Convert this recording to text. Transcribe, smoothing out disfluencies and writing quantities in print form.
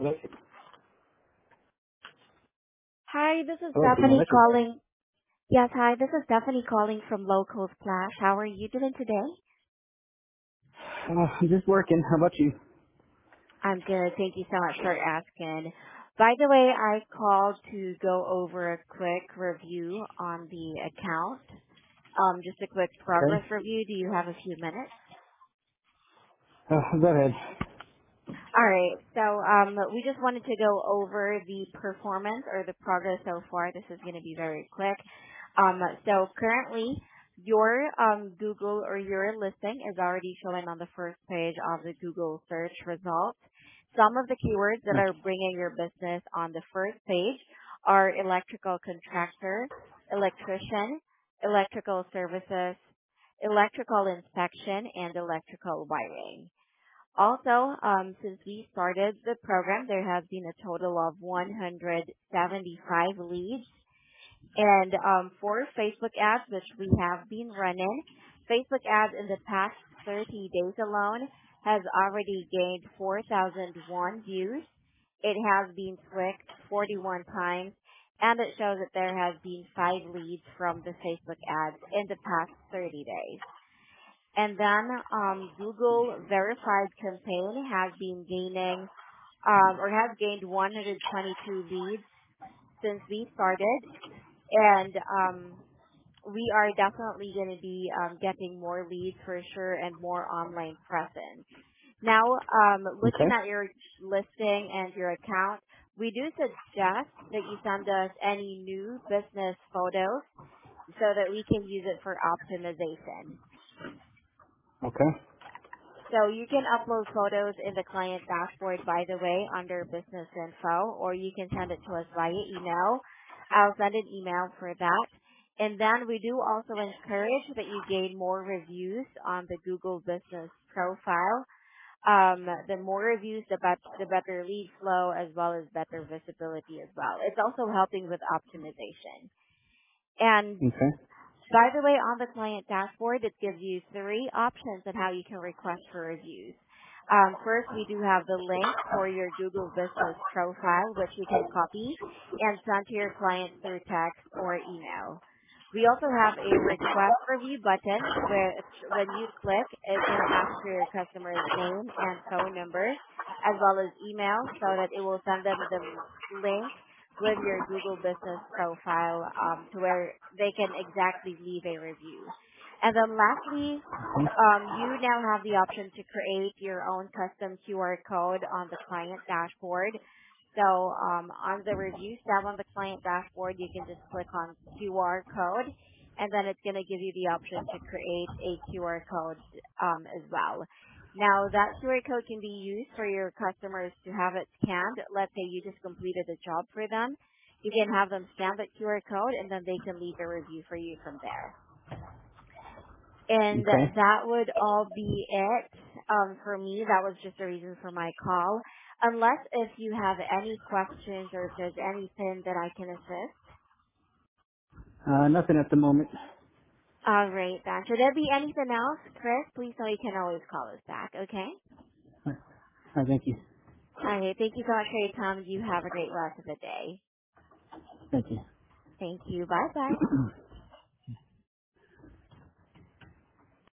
Hello? Hi, this is Hello, good Stephanie morning. calling. Yes, hi, this is Stephanie calling from Local Splash. How are you doing today? I'm just working. How about you? I'm good. Thank you so much for asking. By the way, I called to go over a quick review on the account. Just a quick Okay. progress review. Do you have a few minutes? Go ahead. All right. So we just wanted to go over the performance or the progress so far. This is going to be very quick. So currently, your Google or your listing is already showing on the first page of the Google search results. Some of the keywords that are bringing your business on the first page are electrical contractor, electrician, electrical services, electrical inspection, and electrical wiring. Also, since we started the program, there have been a total of 175 leads. And for Facebook ads, which we have been running, Facebook ads in the past 30 days alone has already gained 4,001 views. It has been clicked 41 times, and it shows that there has been 5 leads from the Facebook ads in the past 30 days. And then Google verified campaign has been gaining or has gained 122 leads since we started, and we are definitely going to be getting more leads for sure and more online presence. Now, looking Okay. at your listing and your account, we do suggest that you send us any new business photos so that we can use it for optimization. Okay. So you can upload photos in the client dashboard, by the way, under business info, or you can send it to us via email. I'll send an email for that. And then we do also encourage that you gain more reviews on the Google business profile. The more reviews, the better lead flow as well as better visibility as well. It's also helping with optimization. And Okay. by the way, on the client dashboard, it gives you three options on how you can request for reviews. First, we do have the link for your Google Business profile, which you can copy and send to your client through text or email. We also have a request review button where when you click, it's going to ask for your customer's name and phone number as well as email so that it will send them the link with your Google business profile to where they can exactly leave a review. And then lastly, you now have the option to create your own custom QR code on the client dashboard. So on the reviews tab on the client dashboard, you can just click on QR code, and then it's going to give you the option to create a QR code as well. Now that QR code can be used for your customers to have it scanned. Let's say you just completed a job for them. You can have them scan that QR code and then they can leave a review for you from there. And Okay. that would all be it for me. That was just a reason for my call. Unless if you have any questions or if there's anything that I can assist. Nothing at the moment. All right, then. Should there be anything else, Chris, please know you can always call us back, okay? Thank you. All right. Thank you so much for your time. You have a great rest of the day. Thank you. Thank you. Bye-bye.